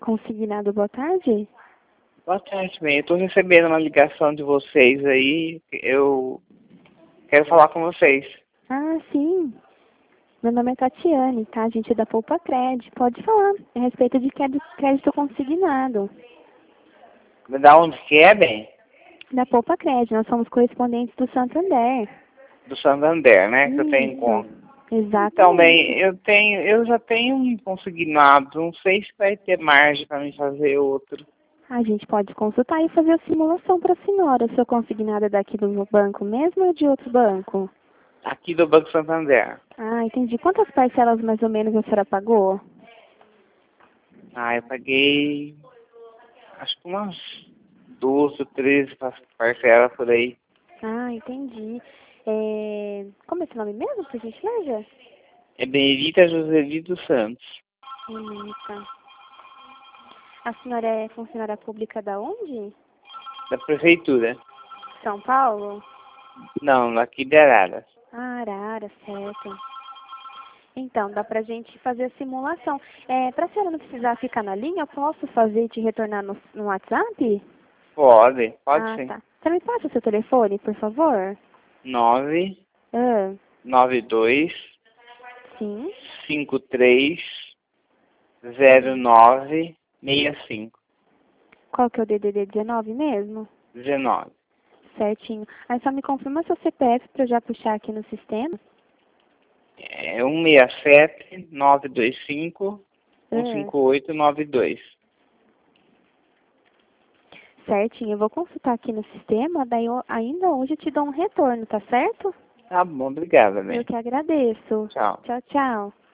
Consignado, boa tarde. Boa tarde, bem. Eu estou recebendo uma ligação de vocês aí. Eu quero falar com vocês. Ah, sim. Meu nome é Tatiane, tá? A gente é da Poupa Cred. Pode falar. É a respeito de crédito consignado. Da onde que é, bem? Da Poupa Cred. Nós somos correspondentes do Santander. Do Santander, né? Que eu tenho em Isso. conta. Exatamente. Então, bem, eu já tenho um consignado. Não sei se vai ter margem para mim fazer outro. A gente pode consultar e fazer a simulação para a senhora. O seu consignado é daqui do banco mesmo ou de outro banco? Aqui do Banco Santander. Ah, entendi. Quantas parcelas mais ou menos a senhora pagou? Ah, eu paguei acho que umas 12, 13 parcelas por aí. Ah, entendi. Como é seu nome mesmo, por gentileza? É Benedita Joseli dos Santos, Bonita. A senhora é funcionária pública da onde? da prefeitura. São Paulo? Não, aqui de Araras. Ah, Arara, certo. Então, dá pra gente fazer a simulação. Pra senhora não precisar ficar na linha, eu posso fazer e te retornar no WhatsApp? Pode Ah, sim. tá. Você me passa o seu telefone, por favor? 9 Ah, 92 sim. 53 09 65 Qual que é o DDD 19 mesmo? 19. Certinho. Aí só me confirma seu CPF pra eu já puxar aqui no sistema. É 167 925 Ah, 15892. certinho. Eu vou consultar aqui no sistema, daí ainda hoje eu te dou um retorno, tá certo? Tá bom, obrigada, Eu bem. que agradeço. Tchau. Tchau, tchau.